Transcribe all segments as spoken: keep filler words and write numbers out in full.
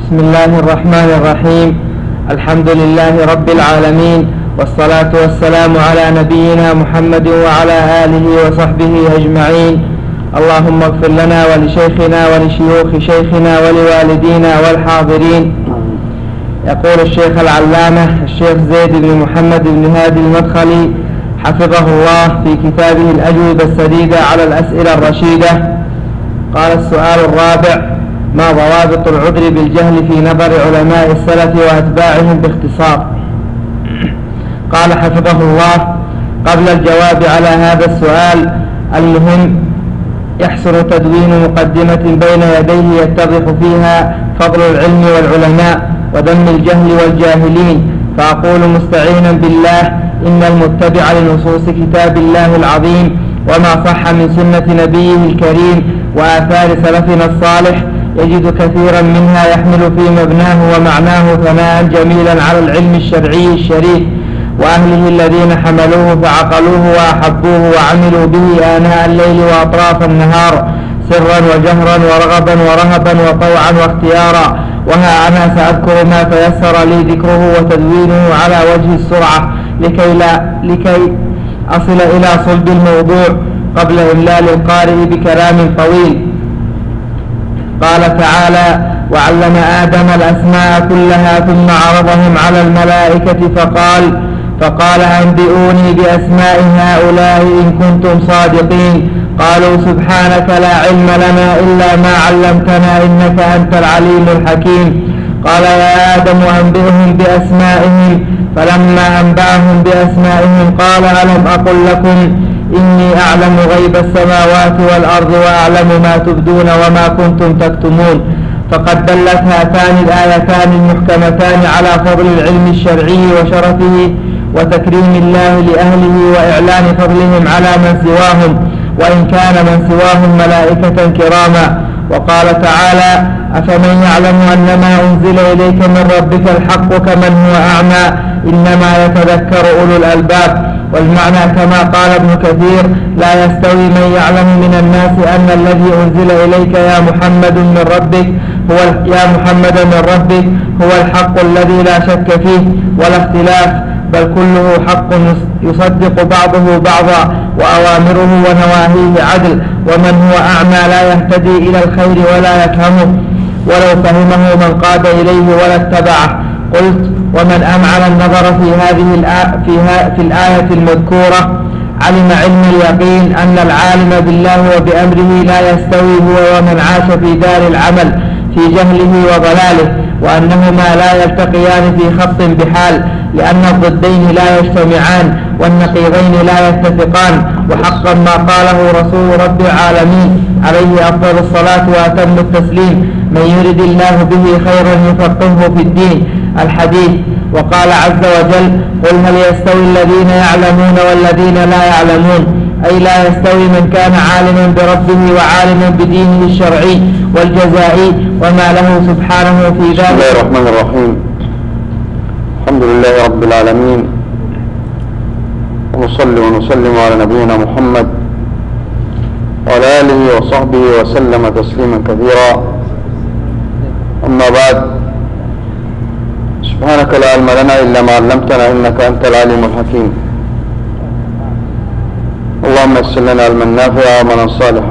بسم الله الرحمن الرحيم. الحمد لله رب العالمين، والصلاة والسلام على نبينا محمد وعلى آله وصحبه أجمعين. اللهم اغفر لنا ولشيخنا ولشيوخ شيخنا ولوالدينا والحاضرين. يقول الشيخ العلامة الشيخ زيد بن محمد بن هادي المدخلي حفظه الله في كتابه الأجوبة السديدة على الأسئلة الرشيدة. قال السؤال الرابع: ما ضوابط العذر بالجهل في نظر علماء السلف وأتباعهم باختصار؟ قال حفظه الله: قبل الجواب على هذا السؤال المهم يحسن تدوين مقدمة بين يديه يتضح فيها فضل العلم والعلماء وذم الجهل والجاهلين، فأقول مستعينا بالله: إن المتبع لنصوص كتاب الله العظيم وما صح من سنة نبيه الكريم وآثار سلفنا الصالح يجد كثيرا منها يحمل في مبناه ومعناه ثناء جميلا على العلم الشرعي الشريف وأهله الذين حملوه فعقلوه وأحبوه وعملوا به آناء الليل وأطراف النهار سرا وجهرا ورغبا ورهبا وطوعا واختيارا. وها أنا سأذكر ما تيسر لي ذكره وتدوينه على وجه السرعة لكي, لا لكي أصل إلى صلب الموضوع قبل إملال القارئ بكلام طويل. قال تعالى: وعلم آدم الأسماء كلها ثم عرضهم على الملائكة فقال فقال أنبئوني بأسماء هؤلاء إن كنتم صادقين. قالوا سبحانك لا علم لنا إلا ما علمتنا إنك أنت العليم الحكيم. قال يا آدم أنبئهم بأسمائهم، فلما أنبأهم بأسمائهم قال ألم أقل لكم إني أعلم غيب السماوات والأرض وأعلم ما تبدون وما كنتم تكتمون. فقد دلت هاتان الآيتان المحكمتان على فضل العلم الشرعي وشرفه وتكريم الله لأهله وإعلان فضلهم على من سواهم، وإن كان من سواهم ملائكة كراما. وقال تعالى: أفمن يعلم أن ما أنزل إليك من ربك الحق كمن هو أعمى إنما يتذكر أولو الألباب. والمعنى كما قال ابن كثير: لا يستوي من يعلم من الناس أن الذي أنزل إليك يا محمد من ربك هو يا محمد من ربك هو الحق الذي لا شك فيه ولا اختلاف، بل كله حق يصدق بعضه بعضا وأوامره ونواهيه عدل، ومن هو أعمى لا يهتدي إلى الخير ولا يفهمه ولو فهمه من قاد إليه ولا اتبعه. قلت: ومن أمعن النظر في هذه الآية في, في الآية المذكورة علم علم اليقين أن العالم بالله وبأمره لا يستوي هو ومن عاش في دار العمل في جهله وضلاله، وأنهما لا يلتقيان في خط بحال، لأن الضدين لا يجتمعان والنقيضين لا يتفقان. وحقا ما قاله رسول رب العالمين عليه أفضل الصلاة وأتم التسليم: من يرد الله به خيرا يفقهه في الدين، الحديث. وقال عز وجل: قل هل يستوي الذين يعلمون والذين لا يعلمون، أي لا يستوي من كان عالما بربه وعالما بدينه الشرعي والجزائي وما له سبحانه في ذلك. بسم الله الرحمن الرحيم. الحمد لله رب العالمين، ونصلي ونسلم على نبينا محمد وعلى آله وصحبه وسلم تسليما كثيرا. أما بعد، سبحانك لا علم لنا إلا ما علمتنا إنك أنت العليم الحكيم. اللهم يسر لنا علما نافعا وعملا صالحا.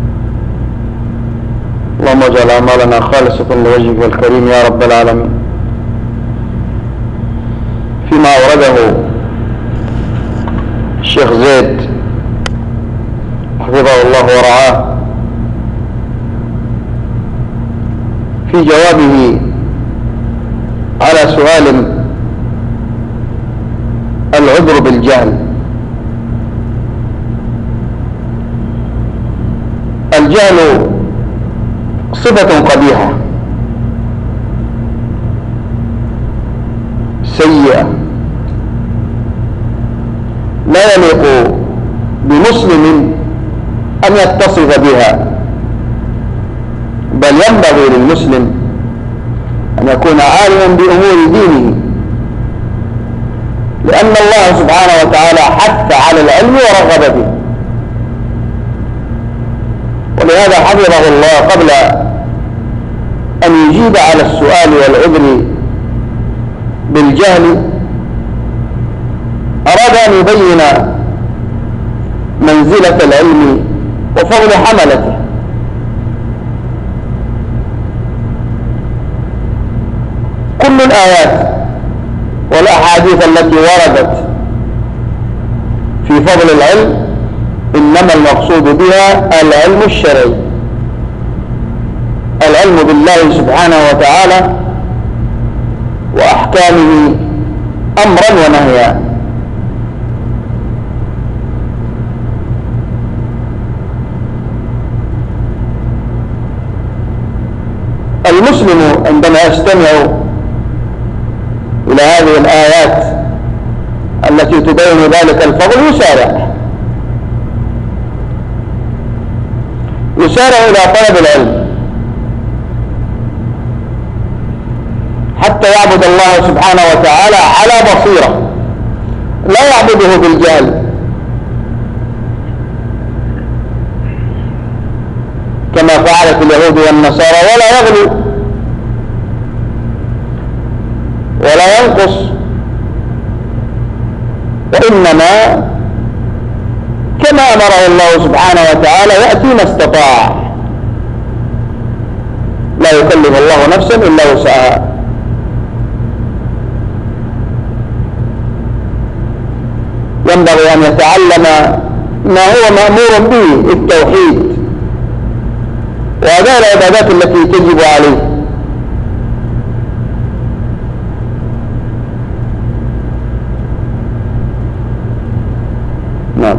اللهم اجعل أعمالنا خالصة لوجهك الكريم يا رب العالمين. فيما أورده الشيخ زيد حفظه الله ورعاه في جوابه على سؤال العذر بالجهل. الجهل صفة قبيحة سيئة لا يليق بمسلم أن يتصف بها، بل ينبغي للمسلم أن يكون عالما بأمور دينه، لأن الله سبحانه وتعالى حث على العلم ورغب به، ولهذا حفظه الله قبل أن أجيب على السؤال والعذر بالجهل أراد أن يبين منزلة العلم وفضل حملته. كل الآيات والأحاديث التي وردت في فضل العلم إنما المقصود بها العلم الشرعي، العلم بالله سبحانه وتعالى وأحكامه أمرا ونهيا. المسلم عندما يستمع إلى هذه الآيات التي تبين ذلك الفضل يسارع يسارع إلى طلب العلم حتى يعبد الله سبحانه وتعالى على بصيرة، لا يعبده بالجهل كما فعلت اليهود والنصارى، ولا يغلو ولا ينقص، وإنما كما أمره الله سبحانه وتعالى يأتي ما استطاع، لا يكلف الله نفسا إلا وسعها. ينبغي أن يتعلم ما هو مأمور به، التوحيد وأداء العبادات التي تجب عليه. نعم.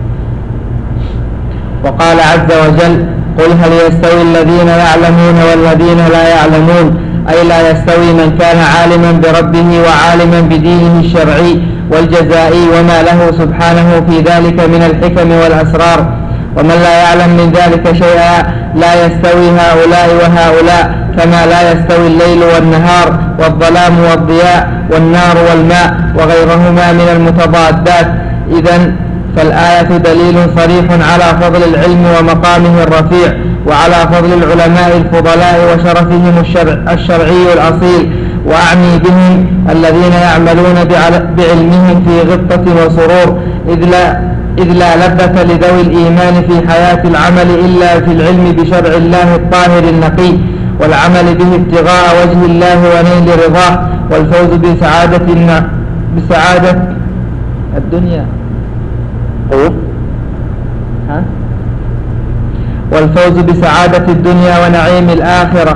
وقال عز وجل: قل هل يستوي الذين يعلمون والذين لا يعلمون، أي لا يستوي من كان عالما بربه وعالما بدينه الشرعي والجزائي وما له سبحانه في ذلك من الحكم والأسرار، ومن لا يعلم من ذلك شيئا. لا يستوي هؤلاء وهؤلاء، كما لا يستوي الليل والنهار والظلام والضياء والنار والماء وغيرهما من المتضادات. إذن فالآية دليل صريح على فضل العلم ومقامه الرفيع، وعلى فضل العلماء الفضلاء وشرفهم الشرع الشرعي الأصيل، وأعني بهم الذين يعملون بعلمهم في غبطة وسرور، إذ لا, إذ لا لذة لذوي الإيمان في حياة العمل إلا في العلم بشرع الله الطاهر النقي، والعمل به ابتغاء وجه الله ونيل رضاه، والفوز بسعادة بسعادة الدنيا ها؟ والفوز بسعادة الدنيا ونعيم الآخرة.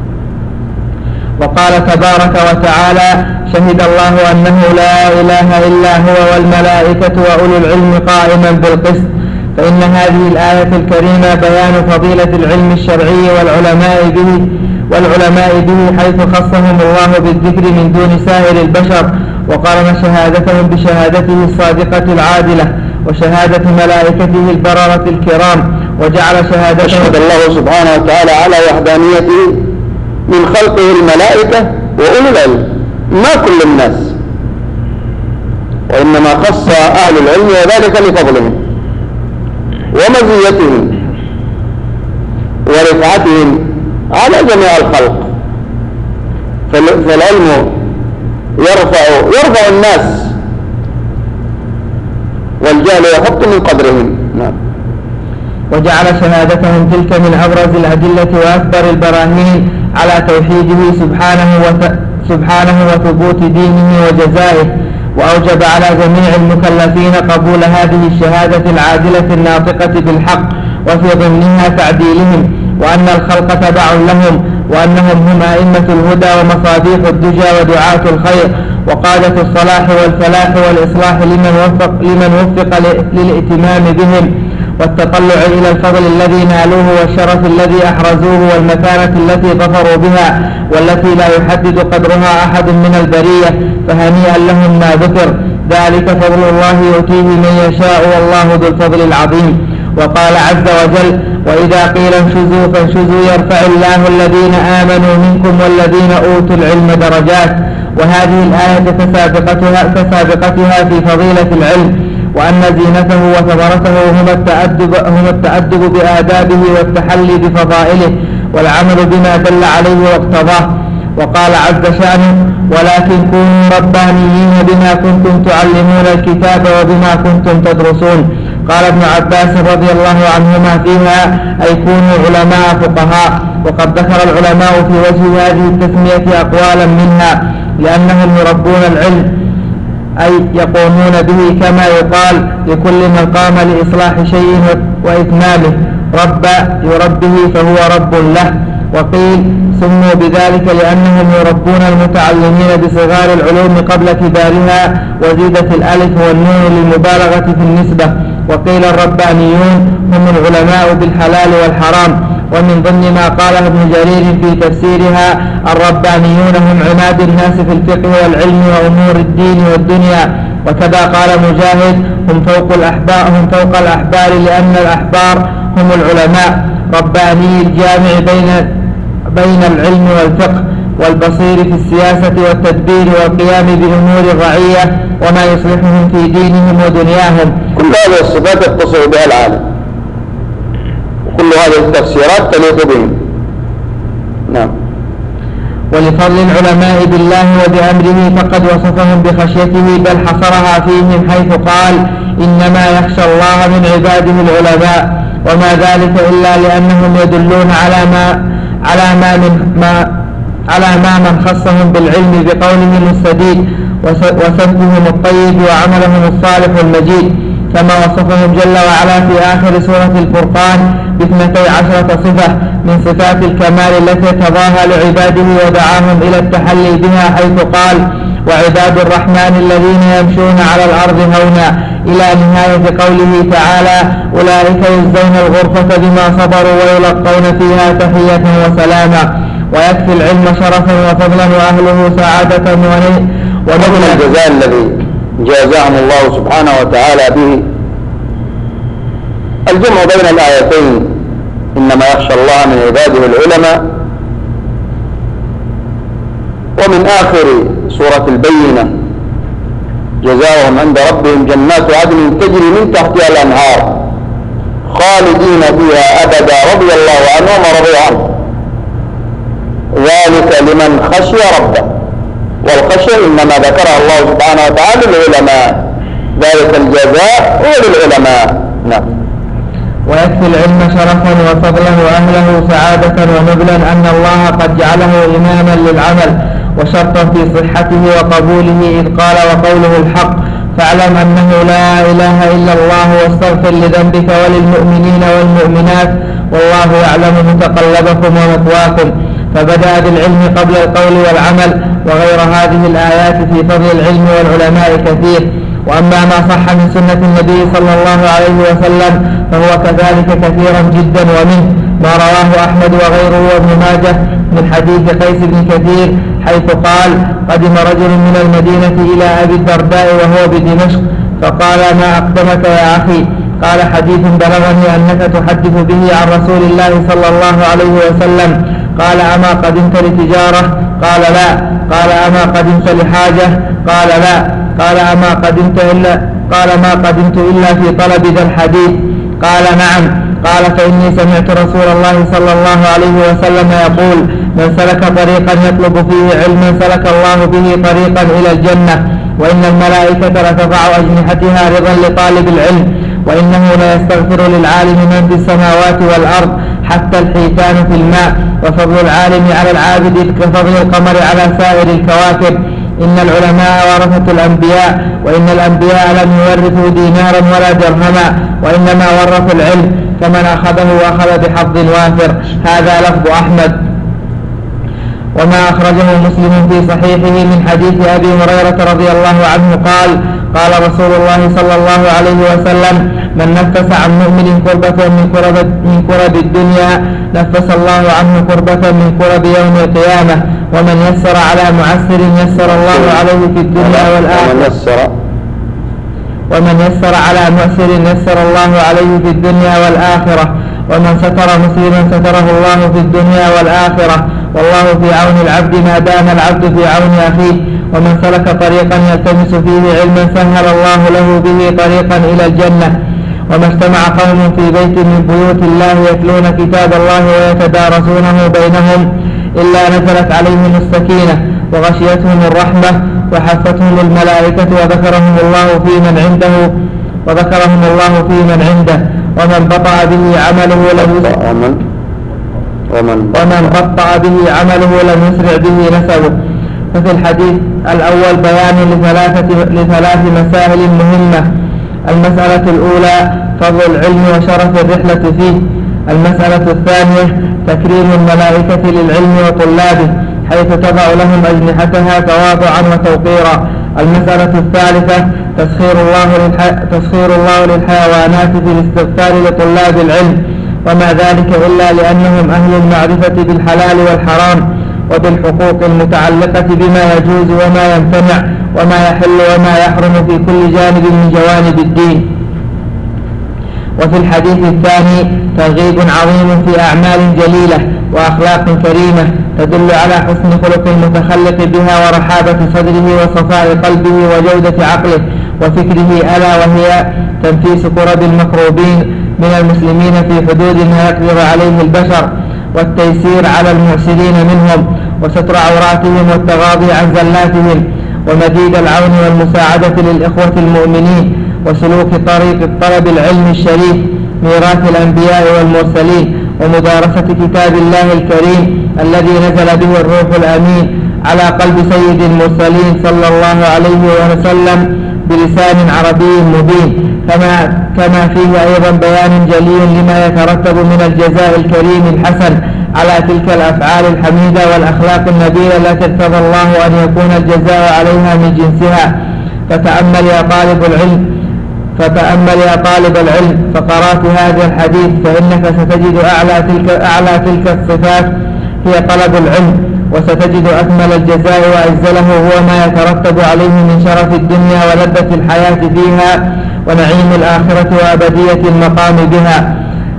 وقال تبارك وتعالى: شهد الله أنه لا إله إلا هو والملائكة وأولو العلم قائما بالقسط. فإن هذه الآية الكريمة بيان فضيلة العلم الشرعي والعلماء به والعلماء به حيث خصهم الله بالذكر من دون سائر البشر، وقارن شهادتهم بشهادته الصادقة العادلة وشهادة ملائكته البررة الكرام، وجعل شهادته أشهد الله سبحانه وتعالى على وحدانيته من خلقه الملائكة وأولي العلم، ما كل الناس، وإنما خص أهل العلم وذلك لفضلهم ومزيتهم ورفعتهم على جميع الخلق. فالعلم يرفع يرفع الناس والجهل يحط من قدرهم. نعم. وجعل شهادتهم تلك من أبرز الأدلة وأكبر البراهين على توحيده سبحانه وت... سبحانه وثبوت دينه وجزائه، وأوجب على جميع المكلفين قبول هذه الشهادة العادلة الناطقة بالحق، وفي ضمنها تعديلهم، وأن الخلق تبع لهم، وأنهم هم أئمة الهدى ومصابيح الدجى ودعاة الخير وقادة الصلاح والفلاح والإصلاح لمن وفق, لمن وفق للائتمام بهم والتطلع إلى الفضل الذي نالوه والشرف الذي أحرزوه والمكانة التي ظفروا بها والتي لا يحدد قدرها أحد من البرية، فهنيئا لهم ما ذكر. ذلك فضل الله يؤتيه من يشاء والله ذو الفضل العظيم. وقال عز وجل: وإذا قيل انشزوا فانشزوا يرفع الله الذين آمنوا منكم والذين أوتوا العلم درجات. وهذه الآية كسابقتها, كسابقتها في فضيلة العلم، وأن زينته وثمرته هم التأدب, هم التأدب بآدابه والتحلي بفضائله، والعمل بما دل عليه واقتضاه. وقال عز شأنه: ولكن كونوا ربانيين بما كنتم تعلمون الكتاب وبما كنتم تدرسون. قال ابن عباس رضي الله عنهما فيها: أي كونوا علماء فقهاء. وقد ذكر العلماء في وجه هذه التسمية أقوالا منها: لأنهم يربون العلم، أي يقومون به، كما يقال لكل من قام لإصلاح شيء وإتمامه رب يربه فهو رب له. وقيل سموا بذلك لأنهم يربون المتعلمين بصغار العلوم قبل كبارها، وزيدت الألف والنون للمبالغة في النسبة. وقيل الربانيون هم العلماء بالحلال والحرام. ومن ضمن ما قاله ابن جرير في تفسيرها: الربانيون هم عماد الناس في الفقه والعلم وأمور الدين والدنيا. وكذا قال مجاهد: هم فوق الأحبار, هم فوق الأحبار لأن الأحبار هم العلماء. رباني الجامع بين بين العلم والفقه والبصير في السياسة والتدبير والقيام بأمور الرعية وما يصلحهم في دينهم ودنياهم. كل هذه الصفات يتصل بها العالم، وكل هذه التفسيرات تليق بهم. نعم. ولفضل العلماء بالله وبأمره فقد وصفهم بخشيته، بل حصرها فيهم حيث قال: إنما يخشى الله من عباده العلماء. وما ذلك إلا لأنهم يدلون على ما على ما من ما على ما من خصهم بالعلم بقولهم السديد وسمتهم الطيب وعملهم الصالح المجيد، كما وصفهم جل وعلا في آخر سورة الفرقان باثنتي عشرة صفة من صفات الكمال التي تضاها لعباده ودعاهم إلى التحلي بها، حيث قال: وعباد الرحمن الذين يمشون على الأرض هونا، إلى نهاية قوله تعالى: أولئك يجزون الغرفة بما صبروا ويلقون فيها تحية وسلاما. ويكفي العلم شرفا وفضلا وأهله سعادة ومن الجزاء الذي جازاهم الله سبحانه وتعالى به الجمع بين الآيتين: إنما يخشى الله من عباده العلماء، ومن آخر سورة البينة: جزاؤهم عند ربهم جنات عدن تجري من تحتها الأنهار خالدين فيها أبدا رضي الله عنهم ورضوا عنه ذلك لمن خشي ربه. والخشية إنما ذكرها الله سبحانه وتعالى للعلماء، ذلك الجزاء هو للعلماء. نعم. ويكفي العلم شرفا وفضلا وأهله سعادة ونبلا أن الله قد جعله إماما للعمل وشرطا في صحته وقبوله، إذ قال: وقوله الحق، فاعلم أنه لا إله إلا الله واستغفر لذنبك وللمؤمنين والمؤمنات والله يعلم متقلبكم ومثواكم. فبدأ بالعلم قبل القول والعمل. وغير هذه الآيات في فضل العلم والعلماء كثير. وأما ما صح من سنة النبي صلى الله عليه وسلم فهو كذلك كثيرا جدا، ومنه ما رواه أحمد وغيره وابن ماجه من حديث قيس بن كثير حيث قال: قدم رجل من المدينة إلى أبي الدرداء وهو بدمشق فقال: ما أقدمك يا أخي؟ قال: حديث بلغني أنك تحدث به عن رسول الله صلى الله عليه وسلم. قال: أما قدمت لتجارة؟ قال: لا. قال: أما قدمت لحاجة؟ قال: لا. قال: أما قدمت إلا قال: ما قدمت إلا في طلب ذا الحديث. قال: نعم. قال: فإني سمعت رسول الله صلى الله عليه وسلم يقول: من سلك طريقا يطلب فيه علما سلك الله به طريقا إلى الجنة، وإن الملائكة لتضع أجنحتها رضا لطالب العلم، وإنه ليستغفر للعالم من في السماوات والأرض حتى الحيتان في الماء، وفضل العالم على العابد كفضل القمر على سائر الكواكب. إن العلماء ورثة الأنبياء، وإن الأنبياء لم يورثوا دينارا ولا درهما، وإنما ورثوا العلم، فمن أخذه أخذ بحظ وافر. هذا لفظ أحمد. وما أخرجه مسلم في صحيحه من حديث أبي هريرة رضي الله عنه قال: قال رسول الله صلى الله عليه وسلم: من نفس عن مؤمن كربة من كرب, من كرب الدنيا نفس الله عنه كربة من كرب يوم القيامة، ومن يسر على معسر يسر الله عليه في الدنيا والآخرة ومن يسر على معسر يسر الله عليه في الدنيا والآخرة ومن ستر مسلما ستره الله في الدنيا والآخرة، والله في عون العبد ما دام العبد في عون أخيه. ومن سلك طريقا يلتمس فيه علما سهل الله له به طريقا إلى الجنة. وما اجتمع قوم في بيت من بيوت الله يتلون كتاب الله ويتدارسونه بينهم إلا نزلت عليهم السكينة وغشيتهم الرحمة وحفتهم الملائكة وذكرهم الله في من عنده وذكرهم الله في من عنده ومن بطأ به عمله لم ومن ومن ومن بطأ به عمله لم يسرع به نسبه. ففي الحديث الأول بيان لثلاثة لثلاث مسائل مهمة. المسألة الأولى فضل العلم وشرف الرحلة فيه. المسألة الثانية تكريم الملائكة للعلم وطلابه حيث تضع لهم أجنحتها تواضعا وتوقيرا. المسألة الثالثة تسخير الله, للح... تسخير الله للحيوانات في الاستغفار لطلاب العلم، وما ذلك إلا لأنهم أهل المعرفة بالحلال والحرام وبالحقوق المتعلقة بما يجوز وما يمتنع وما يحل وما يحرم في كل جانب من جوانب الدين. وفي الحديث الثاني ترغيب عظيم في أعمال جليلة وأخلاق كريمة تدل على حسن خلق المتخلق بها ورحابة صدره وصفاء قلبه وجودة عقله وفكره، ألا وهي تنفيس كرب المكروبين من المسلمين في حدود ما يقدر عليه البشر، والتيسير على المعسرين منهم، وستر عوراتهم والتغاضي عن زلاتهم، ومزيد العون والمساعدة للإخوة المؤمنين، وسلوك طريق طلب العلم الشريف ميراث الأنبياء والمرسلين، ومدارسة كتاب الله الكريم الذي نزل به الروح الأمين على قلب سيد المرسلين صلى الله عليه وسلم بلسان عربي مبين، كما, كما فيه أيضا بيان جلي لما يترتب من الجزاء الكريم الحسن على تلك الأفعال الحميدة والأخلاق النبيلة التي ارتضى الله أن يكون الجزاء عليها من جنسها. فتأمل يا طالب العلم فتأمل يا طالب العلم فقرات هذا الحديث، فإنك ستجد أعلى تلك, أعلى تلك الصفات هي طلب العلم، وستجد أكمل الجزاء وأجزله هو ما يترتب عليه من شرف الدنيا ولذة الحياة فيها ونعيم الآخرة وأبدية المقام بها.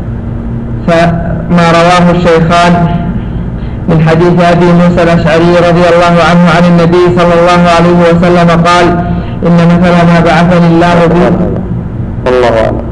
فما رواه الشيخان من حديث أبي موسى الأشعري رضي الله عنه عن النبي صلى الله عليه وسلم قال: إن مثل ما بعثني الله به الله